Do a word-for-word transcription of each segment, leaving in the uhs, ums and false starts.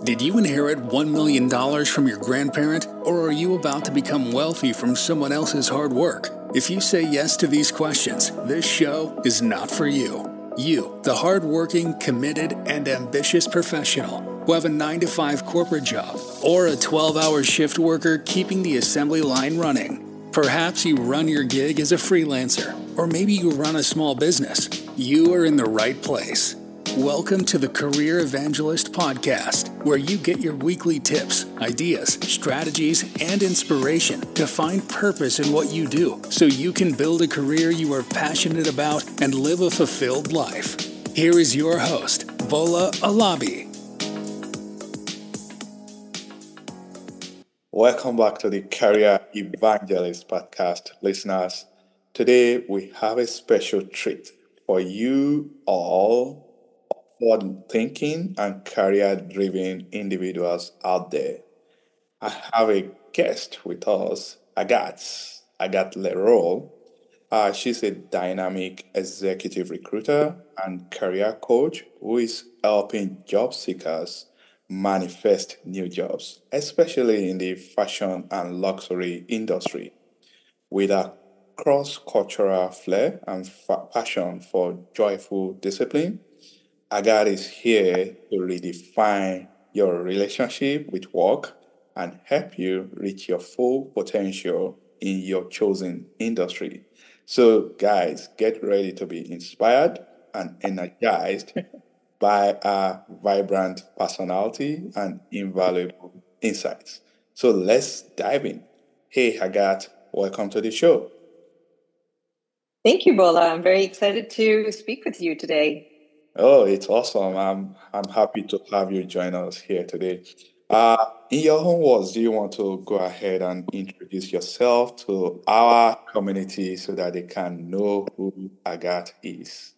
Did you inherit one million dollars from your grandparent, or are you about to become wealthy from someone else's hard work? If you say yes to these questions, this show is not for you. You, the hardworking, committed, and ambitious professional who have a nine to five corporate job or a twelve-hour shift worker keeping the assembly line running. Perhaps you run your gig as a freelancer, or maybe you run a small business. You are in the right place. Welcome to the Career Evangelist Podcast, where you get your weekly tips, ideas, strategies, and inspiration to find purpose in what you do so you can build a career you are passionate about and live a fulfilled life. Here is your host, Bola Alabi. Welcome back to the Career Evangelist Podcast, listeners. Today we have a special treat for you all forward-thinking and career-driven individuals out there. I have a guest with us, Agathe, Agathe Leroy. Uh, she's a dynamic executive recruiter and career coach who is helping job seekers manifest new jobs, especially in the fashion and luxury industry. With a cross-cultural flair and fa- passion for joyful discipline, Agathe is here to redefine your relationship with work and help you reach your full potential in your chosen industry. So, guys, get ready to be inspired and energized by a vibrant personality and invaluable insights. So, let's dive in. Hey, Agathe, welcome to the show. Thank you, Bola. I'm very excited to speak with you today. Oh, it's awesome. I'm I'm happy to have you join us here today. Uh, in your own words, do you want to go ahead and introduce yourself to our community so that they can know who Agathe is?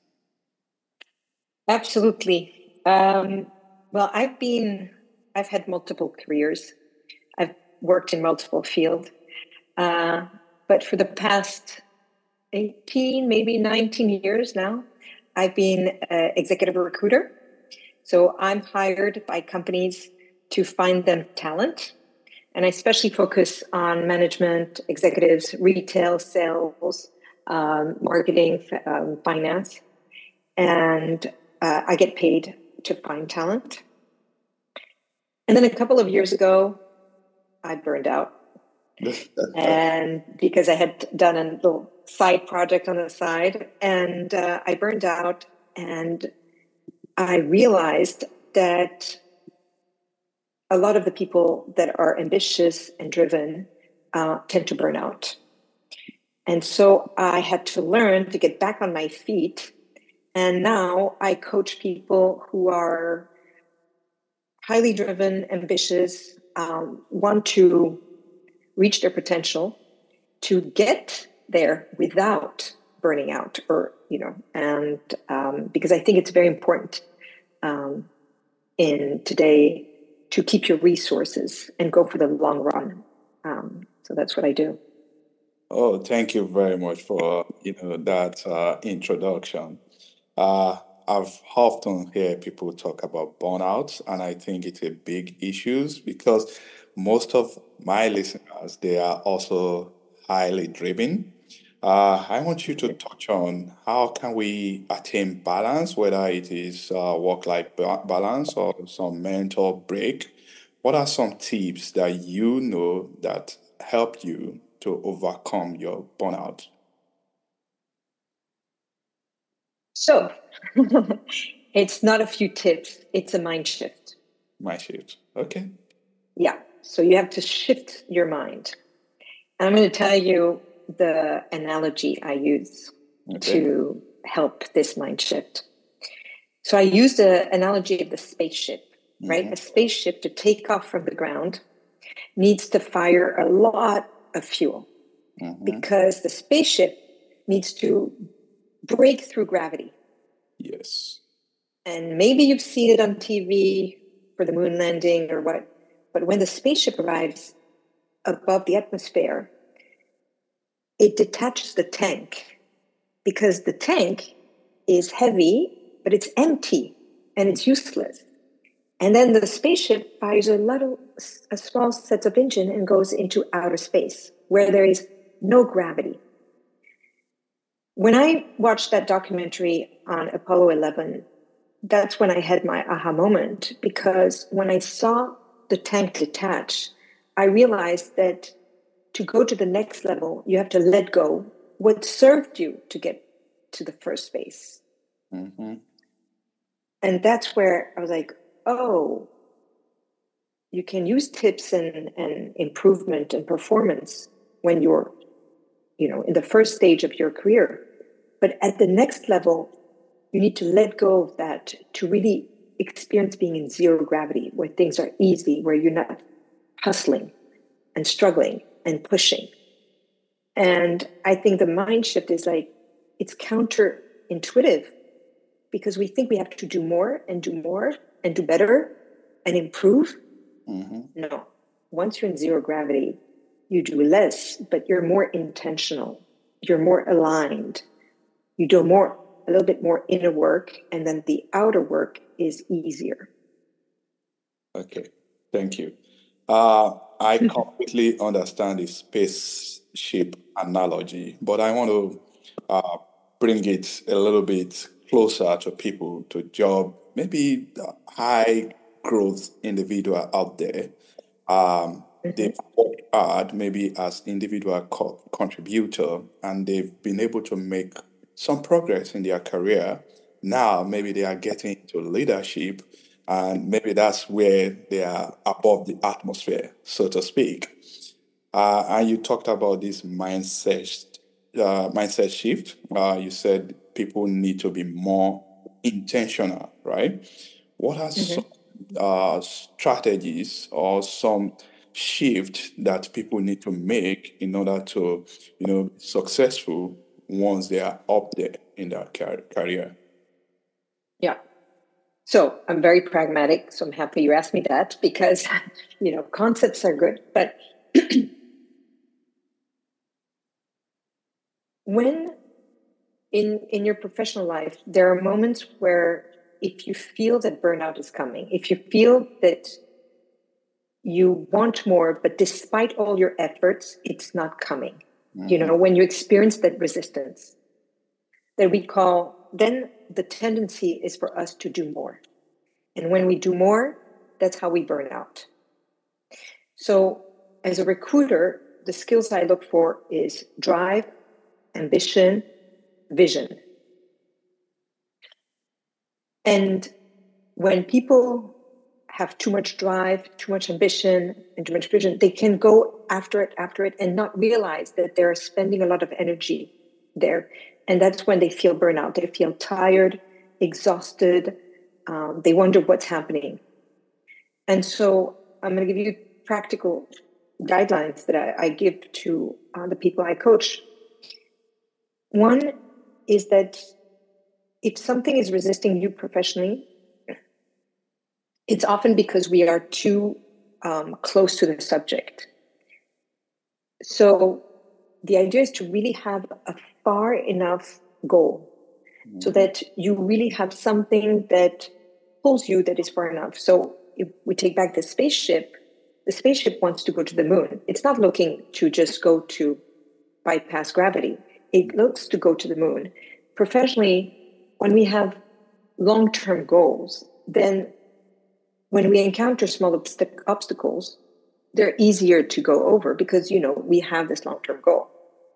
Absolutely. Um, well, I've been, I've had multiple careers. I've worked in multiple fields. Uh, but for the past eighteen, maybe nineteen years now, I've been an executive recruiter. So I'm hired by companies to find them talent. And I especially focus on management, executives, retail, sales, um, marketing, um, finance. And uh, I get paid to find talent. And then a couple of years ago, I burned out. And because I had done a little side project on the side, and uh, I burned out, and I realized that a lot of the people that are ambitious and driven uh, tend to burn out. And so I had to learn to get back on my feet. And now I coach people who are highly driven, ambitious, um, want to reach their potential, to get there without burning out, or, you know, and um, because I think it's very important um, in today to keep your resources and go for the long run. Um, so that's what I do. Oh, thank you very much for you know that uh, introduction. Uh, I've often heard people talk about burnout, and I think it's a big issue because most of my listeners, they are also highly driven. Uh, I want you to touch on how can we attain balance, whether it is uh, work-life ba- balance or some mental break. What are some tips that you know that help you to overcome your burnout? So it's not a few tips, it's a mind shift. My shift. Okay. Yeah. So you have to shift your mind. And I'm going to tell you the analogy I use Okay. to help this mind shift. So I use the analogy of the spaceship, right? Mm-hmm. A spaceship, to take off from the ground, needs to fire a lot of fuel Mm-hmm. because the spaceship needs to break through gravity. Yes. And maybe you've seen it on T V for the moon landing or what, but when the spaceship arrives above the atmosphere, it detaches the tank because the tank is heavy, but it's empty and it's useless. And then the spaceship fires a little, a small setup engine and goes into outer space where there is no gravity. When I watched that documentary on Apollo eleven, that's when I had my aha moment, because when I saw the tank detach, I realized that to go to the next level, you have to let go what served you to get to the first space. Mm-hmm. And that's where I was like, oh, you can use tips and, and improvement and performance when you're, you know, in the first stage of your career. But at the next level, you need to let go of that to really experience being in zero gravity, where things are easy, where you're not hustling and struggling and pushing. And I think the mind shift is like, it's counterintuitive because we think we have to do more and do more and do better and improve. Mm-hmm. No. Once you're in zero gravity, you do less, but you're more intentional. You're more aligned. You do more, a little bit more inner work, and then the outer work is easier. Okay, thank you. Uh, I completely understand the spaceship analogy, but I want to uh, bring it a little bit closer to people, to job, maybe the high growth individual out there. Um, they've worked hard, maybe as individual co- contributor, and they've been able to make some progress in their career. Now, maybe they are getting into leadership, and maybe that's where they are above the atmosphere, so to speak. Uh, and you talked about this mindset, uh, mindset shift. Uh, you said people need to be more intentional, right? What are some uh, strategies or some shift that people need to make in order to, you know, be successful once they are up there in their car- career? Yeah. So I'm very pragmatic. So I'm happy you asked me that because, you know, concepts are good. But when in in your professional life, there are moments where if you feel that burnout is coming, if you feel that you want more, but despite all your efforts, it's not coming. You know, when you experience that resistance, that we call, then the tendency is for us to do more. And when we do more, that's how we burn out. So as a recruiter, the skills I look for is drive, ambition, vision. And when people have too much drive, too much ambition, and too much vision, they can go after it, after it, and not realize that they're spending a lot of energy there. And that's when they feel burnout. They feel tired, exhausted. Um, they wonder what's happening. And so I'm going to give you practical guidelines that I, I give to uh, the people I coach. One is that if something is resisting you professionally, it's often because we are too um, close to the subject. So the idea is to really have a far enough goal mm-hmm. so that you really have something that pulls you that is far enough. So if we take back the spaceship, the spaceship wants to go to the moon. It's not looking to just go to bypass gravity. It looks to go to the moon. Professionally, when we have long-term goals, then when we encounter small obst- obstacles, they're easier to go over because, you know, we have this long-term goal.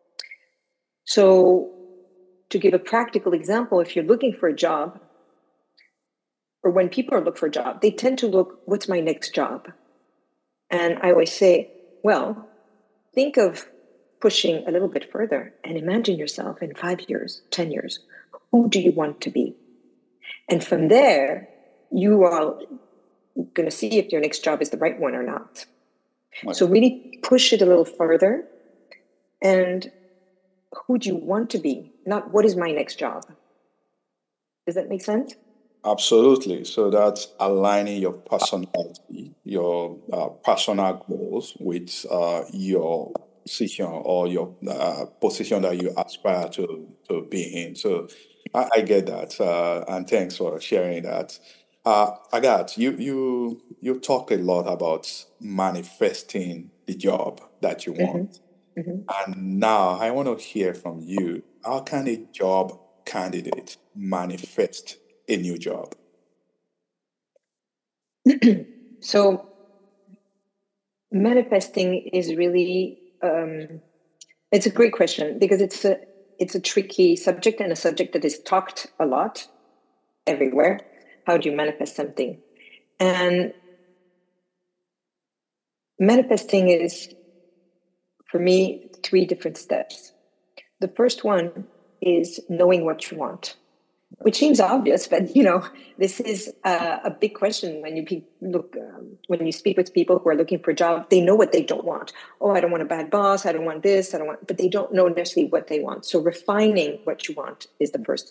So to give a practical example, if you're looking for a job, or when people are looking for a job, they tend to look, what's my next job? And I always say, well, think of pushing a little bit further and imagine yourself in five years, ten years. Who do you want to be? And from there, you are going to see if your next job is the right one or not. Okay. So really push it a little further. And who do you want to be? Not what is my next job? Does that make sense? Absolutely. So that's aligning your personality, your uh, personal goals with uh, your position or your uh, position that you aspire to, to be in. So I, I get that. Uh, and thanks for sharing that. Uh, Agat, you you you talked a lot about manifesting the job that you Mm-hmm. want, Mm-hmm. and now I want to hear from you. How can a job candidate manifest a new job? So manifesting is really um, it's a great question because it's a it's a tricky subject and a subject that is talked a lot everywhere. How do you manifest something? And manifesting is, for me, three different steps. The first one is knowing what you want, which seems obvious, but you know, this is a, a big question when you pe- look um, when you speak with people who are looking for a job. They know what they don't want. Oh, I don't want a bad boss. I don't want this. I don't want, but they don't know necessarily what they want. So refining what you want is the first.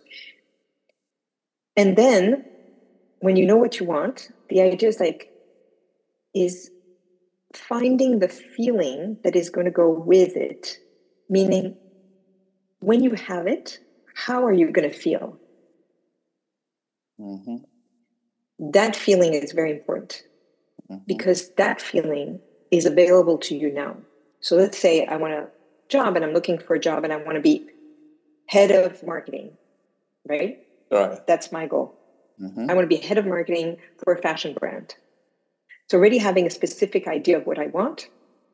And then, when you know what you want, the idea is like is finding the feeling that is going to go with it. Meaning, when you have it, how are you going to feel? Mm-hmm. That feeling is very important Mm-hmm. because that feeling is available to you now. So let's say I want a job and I'm looking for a job and I want to be head of marketing, right? Right. That's my goal. Mm-hmm. I want to be head of marketing for a fashion brand. So already having a specific idea of what I want,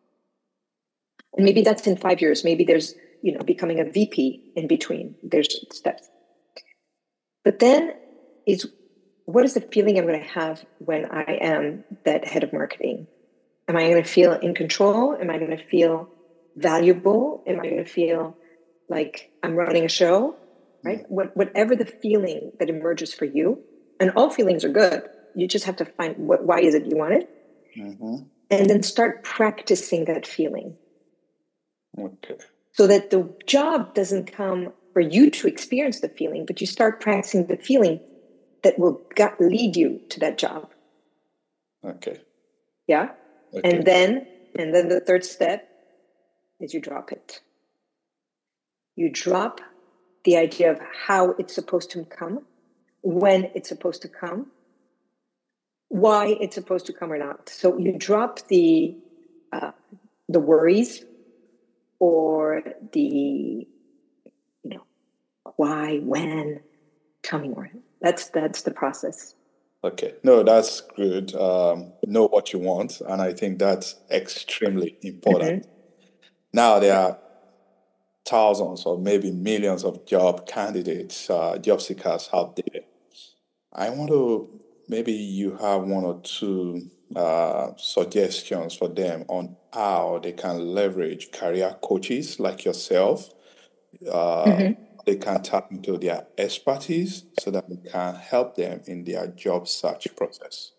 and maybe that's in five years. Maybe there's, you know, becoming a V P in between. There's steps. But then is what is the feeling I'm going to have when I am that head of marketing? Am I going to feel in control? Am I going to feel valuable? Am I going to feel like I'm running a show? Right? Mm-hmm. What, whatever the feeling that emerges for you, and all feelings are good. You just have to find what, why is it you want it? Mm-hmm. And then start practicing that feeling. Okay. So that the job doesn't come for you to experience the feeling, but you start practicing the feeling that will gut, lead you to that job. Okay. Yeah. Okay. And then, and then the third step is you drop it. You drop the idea of how it's supposed to come, when it's supposed to come, why it's supposed to come or not. So you drop the uh, the worries or the, you know, why, when, tell me more. That's that's the process. Okay. No, that's good. Um, know what you want, and I think that's extremely important. Mm-hmm. Now there are thousands or maybe millions of job candidates, uh, job seekers out there. I want to maybe you have one or two uh, suggestions for them on how they can leverage career coaches like yourself. Uh, Mm-hmm. they can tap into their expertise so that we can help them in their job search process.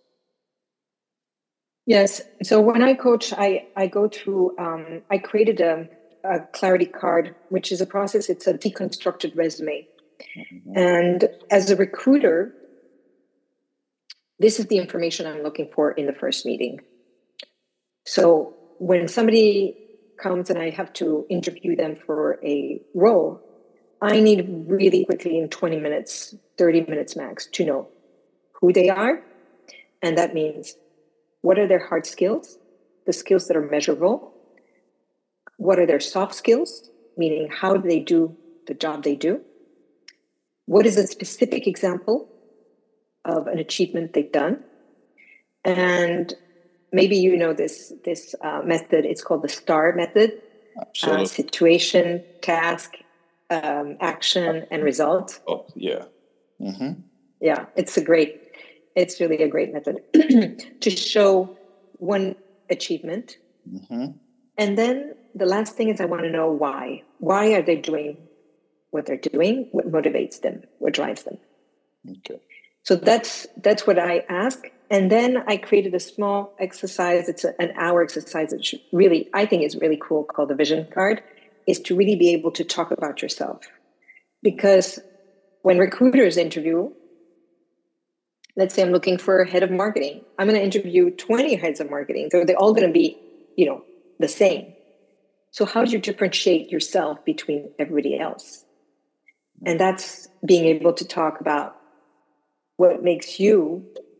Yes. So when I coach, I, I go through, um, I created a, a clarity card, which is a process. It's a deconstructed resume. Mm-hmm. And as a recruiter, this is the information I'm looking for in the first meeting. So when somebody comes and I have to interview them for a role, I need really quickly in twenty minutes, thirty minutes max to know who they are. And that means what are their hard skills, the skills that are measurable? What are their soft skills, meaning how do they do the job they do? What is a specific example of an achievement they've done? And maybe you know this this uh, method. It's called the STAR method: uh, Absolutely. situation, task, um, action, and result. Oh, yeah. Mm-hmm. Yeah, it's a great. It's really a great method to show one achievement, Mm-hmm. and then the last thing is I want to know why. Why are they doing what they're doing? What motivates them? What drives them? Okay. So that's that's what I ask. And then I created a small exercise. It's a, an hour exercise that should really, I think is really cool, called the vision card, is to really be able to talk about yourself. Because when recruiters interview, let's say I'm looking for a head of marketing, I'm going to interview twenty heads of marketing. So they're all going to be, you know, the same. So how do you differentiate yourself between everybody else? And that's being able to talk about what makes you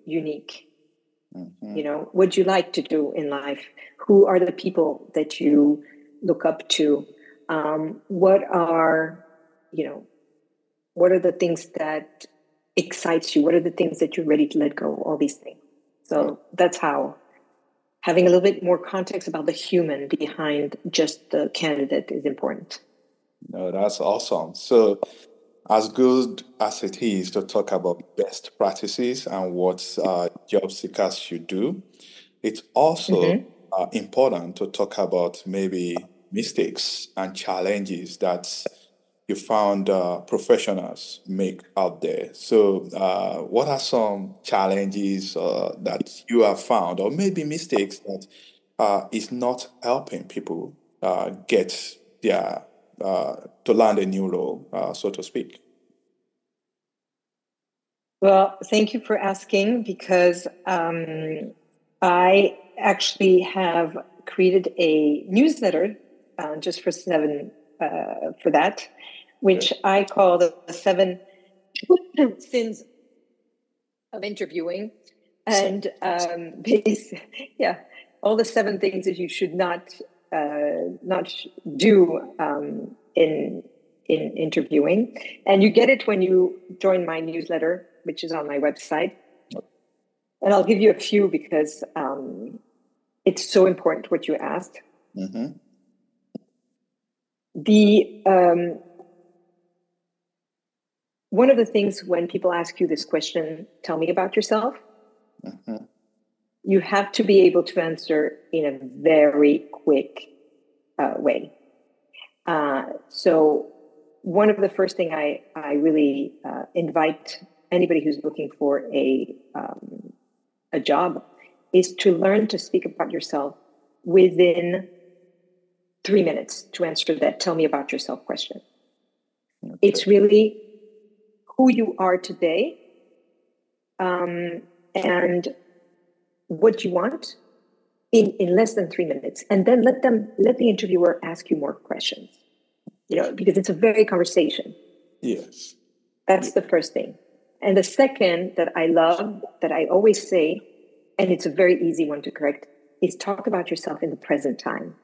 unique? Mm-hmm. You know, what do you like to do in life? Who are the people that you look up to? Um, what are, you know, what are the things that excites you? What are the things that you're ready to let go? All these things. So Oh. that's how having a little bit more context about the human behind just the candidate is important. No, that's awesome. So, as good as it is to talk about best practices and what uh, job seekers should do, it's also Mm-hmm. uh, important to talk about maybe mistakes and challenges that you found uh, professionals make out there. So, uh, what are some challenges uh, that you have found, or maybe mistakes that uh, is not helping people uh, get their uh, to land a new role, uh, so to speak? Well, thank you for asking because um, I actually have created a newsletter uh, just for seven uh, for that, Okay. which I call the seven sins of interviewing, and um, base, yeah, all the seven things that you should not uh, not do um, in in interviewing, and you get it when you join my newsletter, which is on my website. And I'll give you a few because um, it's so important what you asked. Mm-hmm. The um, one of the things when people ask you this question, tell me about yourself. Mm-hmm. You have to be able to answer in a very quick uh, way. Uh, so one of the first thing I, I really uh, invite anybody who's looking for a, um, a job is to learn to speak about yourself within three minutes to answer that tell me about yourself question. Okay. It's really who you are today um, and what you want in, in less than three minutes. And then let them let the interviewer ask you more questions. You know, because it's a very conversation. Yes. That's Yeah. the first thing. And the second that I love, that I always say, and it's a very easy one to correct, is talk about yourself in the present time.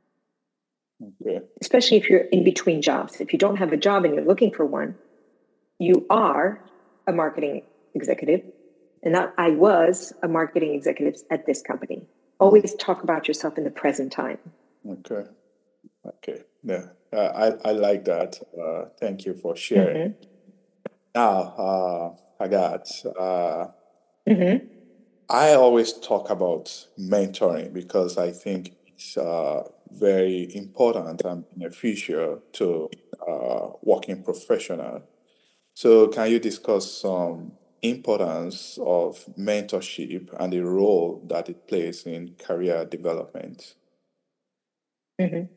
Okay. Especially if you're in between jobs. If you don't have a job and you're looking for one, you are a marketing executive. And not I was a marketing executive at this company. Always talk about yourself in the present time. Okay. Okay. Yeah. Uh, I, I like that. Uh, thank you for sharing. Mm-hmm. Now, uh, Agat, uh, Mm-hmm. I always talk about mentoring because I think it's uh, very important and beneficial to uh, working professional. So, can you discuss some importance of mentorship and the role that it plays in career development? Mm-hmm.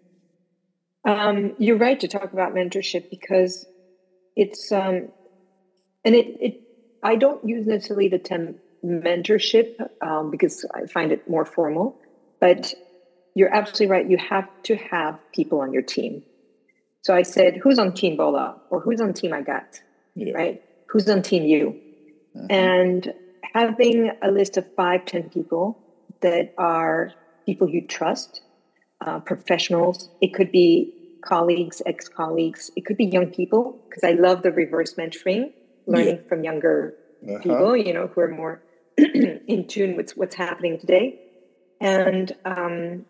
Um, you're right to talk about mentorship because it's um, and it it I don't use necessarily the term mentorship um, because I find it more formal, but you're absolutely right. You have to have people on your team. So I said, who's on team Bola or who's on team Agat, Yeah. right? Who's on team you? Mhm. And having a list of five, ten people that are people you trust, uh, professionals. It could be colleagues, ex-colleagues. It could be young people because I love the reverse mentoring, Yeah. learning from younger Uh-huh. people, you know, who are more in tune with what's happening today. And um,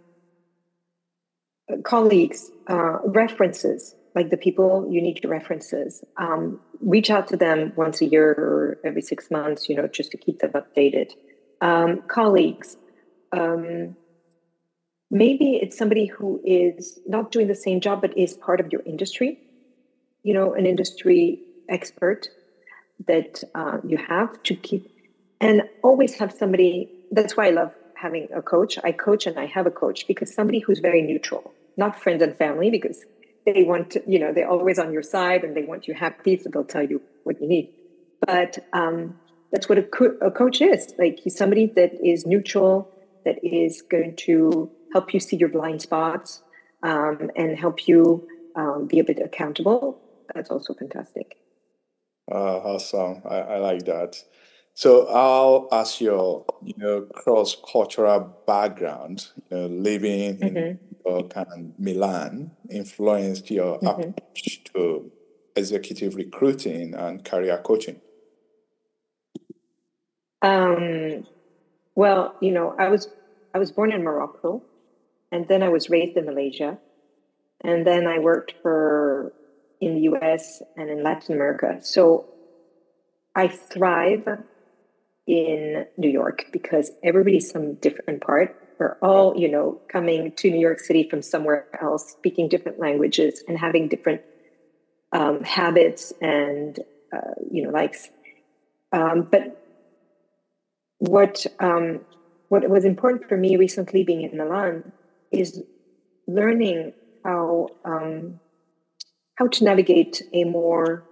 colleagues, uh, references, like the people you need your references. Um, reach out to them once a year or every six months, you know, just to keep them updated. Um, colleagues, um, maybe it's somebody who is not doing the same job, but is part of your industry, you know, an industry expert that uh, you have to keep, and always have somebody. That's why I love having a coach. I coach and I have a coach because somebody who's very neutral, not friends and family, because they want to, you know, they're always on your side and they want you happy, so they'll tell you what you need. But um, that's what a, co- a coach is. Like he's somebody that is neutral, that is going to help you see your blind spots um, and help you um, be a bit accountable. That's also fantastic. Uh, awesome. I, I like that. So how has your, you know, cross-cultural background, you know, living in New Mm-hmm. York and Milan influenced your Mm-hmm. approach to executive recruiting and career coaching? Um, well, you know, I was I was born in Morocco, and then I was raised in Malaysia, and then I worked for in the U S and in Latin America. So I thrive in New York because everybody's from different part. We're all, you know, coming to New York City from somewhere else, speaking different languages and having different um, habits and uh, you know likes. Um, but what um, what was important for me recently, being in Milan, is learning how um, how to navigate a more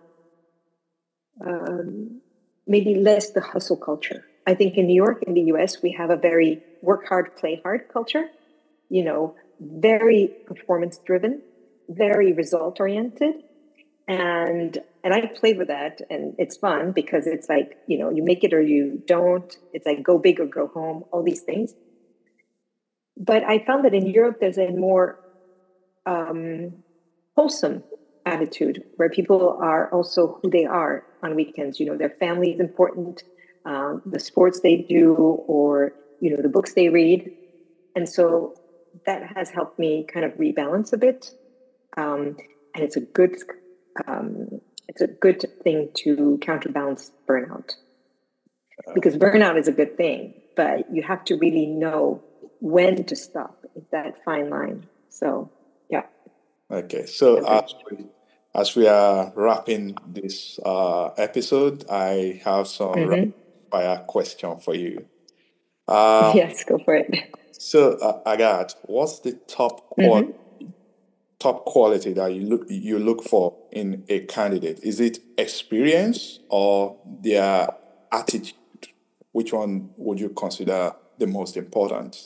um, maybe less the hustle culture. I think in New York, in the U S, we have a very work hard, play hard culture, you know, very performance driven, very result oriented. And and I played with that, and it's fun because it's like, you know, you make it or you don't. It's like go big or go home, all these things. But I found that in Europe, there's a more um, wholesome attitude where people are also who they are on weekends. You know, their family is important, um, the sports they do, or, you know, the books they read. And so that has helped me kind of rebalance a bit. Um, and it's a good, um, it's a good thing to counterbalance burnout, because burnout is a good thing, but you have to really know when to stop. It's that fine line. So, yeah. Okay, so Okay. as we, as we are wrapping this uh, episode, I have some rapid Mm-hmm. fire question for you. Uh, Yes, go for it. so, uh, Agathe, what's the top quality Mm-hmm. top quality that you look you look for in a candidate? Is it experience or their attitude? Which one would you consider the most important?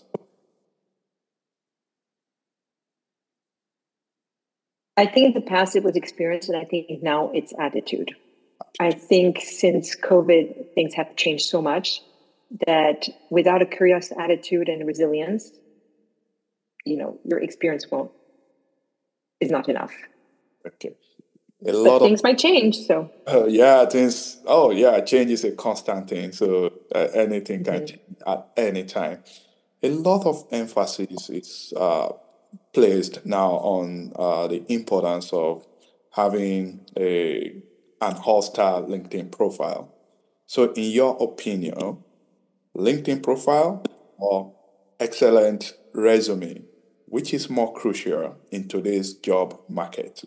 I think in the past it was experience, and I think now it's attitude. I think since COVID, things have changed so much that without a curious attitude and resilience, you know, your experience won't is not enough. Okay. A But lot of things might change. So, uh, yeah, things. Oh, yeah, change is a constant thing. So uh, anything can mm-hmm. change at any time. A lot of emphasis is uh, placed now on uh, the importance of having a an all-star LinkedIn profile. So, in your opinion, LinkedIn profile or excellent resume, which is more crucial in today's job market?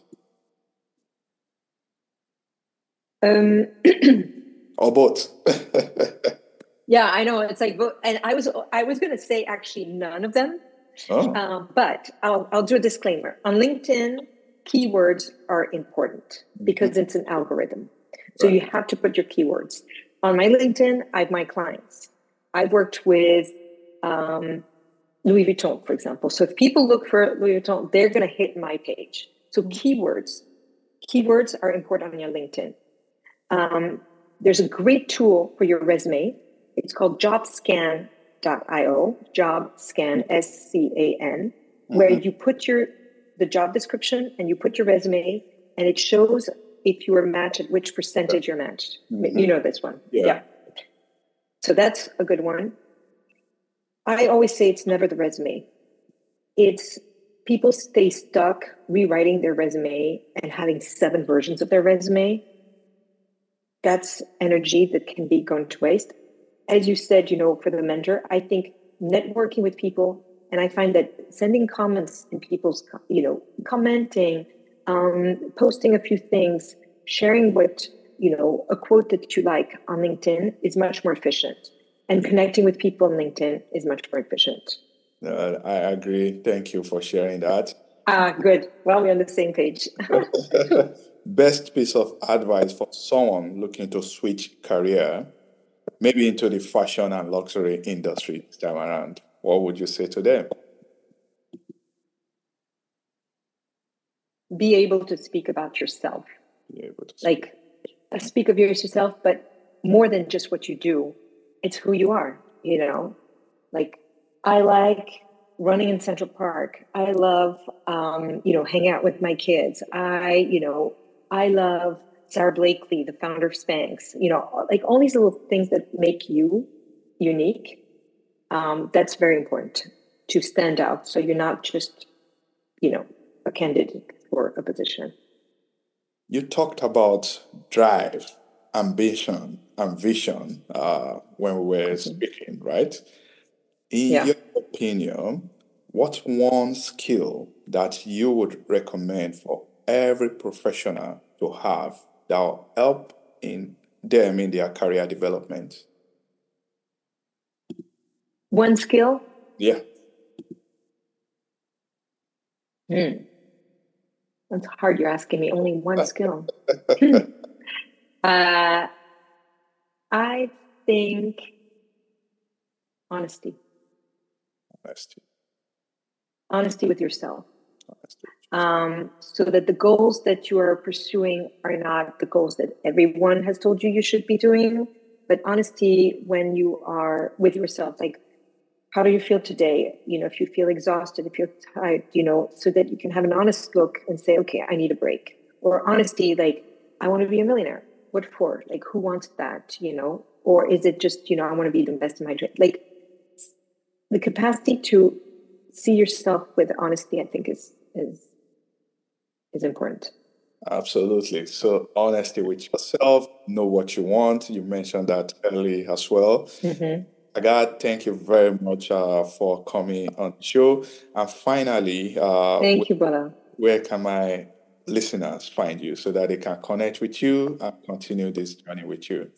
um, Or both? yeah, I know it's like, and I was I was going to say actually none of them, Oh, um, but I'll I'll do a disclaimer on LinkedIn. Keywords are important mhm, because it's an algorithm, so right. you have to put your keywords on my LinkedIn. I have my clients. I've worked with um, Louis Vuitton, for example. So if people look for Louis Vuitton, they're going to hit my page. So keywords, keywords are important on your LinkedIn. Um, there's a great tool for your resume. It's called jobscan dot io, jobscan, S C A N, where Mhm. you put your the job description and you put your resume, and it shows if you are matched at which percentage you're matched. You Mhm. know this one. Yeah. Yeah. So that's a good one. I always say it's never the resume. It's people stay stuck rewriting their resume and having seven versions of their resume. That's energy that can be going to waste. As you said, you know, for the mentor, I think networking with people, and I find that sending comments in people's, you know, commenting, um, posting a few things, sharing what, you know, a quote that you like on LinkedIn is much more efficient. And connecting with people on LinkedIn is much more efficient. Uh, I agree. Thank you for sharing that. Ah, good. Well, we're on the same page. Best piece of advice for someone looking to switch career, maybe into the fashion and luxury industry this time around. What would you say to them? Be able to speak about yourself. Be able to speak. Like, uh, speak of yourself, but more than just what you do. It's who you are, you know, like I like running in Central Park. I love, um, you know, hanging out with my kids. I, you know, I love Sarah Blakely, the founder of Spanx, you know, like all these little things that make you unique. Um, that's very important to stand out. So you're not just, you know, a candidate for a position. You talked about drive, ambition, and vision uh, when we were speaking, right? In Yeah. your opinion, what's one skill that you would recommend for every professional to have that will help in them in their career development? One skill? Yeah. Hmm. That's hard. You're asking me only one skill. uh, I think honesty. Honesty. Honesty with yourself. Honesty. Um, so that the goals that you are pursuing are not the goals that everyone has told you you should be doing, but honesty when you are with yourself, like, how do you feel today? You know, if you feel exhausted, if you're tired, you know, so that you can have an honest look and say, okay, I need a break. Or honesty, like, I want to be a millionaire. What for? Like, who wants that, you know? Or is it just, you know, I want to be the best in my dream? Like, the capacity to see yourself with honesty, I think, is is is important. Absolutely. So, honesty with yourself, know what you want. You mentioned that early as well. Mm-hmm. Agathe, thank you very much uh, for coming on the show. And finally, uh, Thank where, you, Bola. where can my listeners find you so that they can connect with you and continue this journey with you?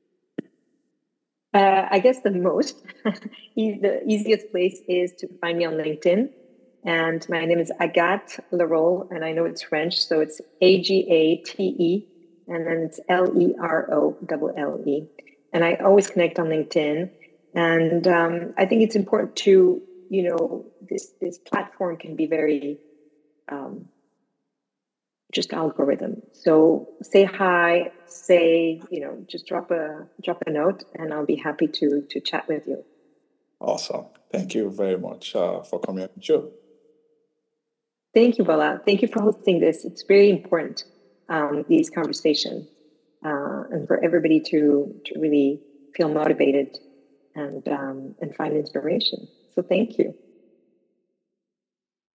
Uh, I guess the most, the easiest place is to find me on LinkedIn. And my name is Agathe Leroux, and I know it's French, so it's A G A T E, and then it's L E R O L L E. And I always connect on LinkedIn. And um, I think it's important to, you know, this this platform can be very um, just algorithm. So say hi, say, you know, just drop a drop a note, and I'll be happy to to chat with you. Awesome. Thank you very much uh, for coming on the show. Thank you, Bola. Thank you for hosting this. It's very important, um, these conversations, uh, and for everybody to to really feel motivated and um, and find inspiration. So thank you.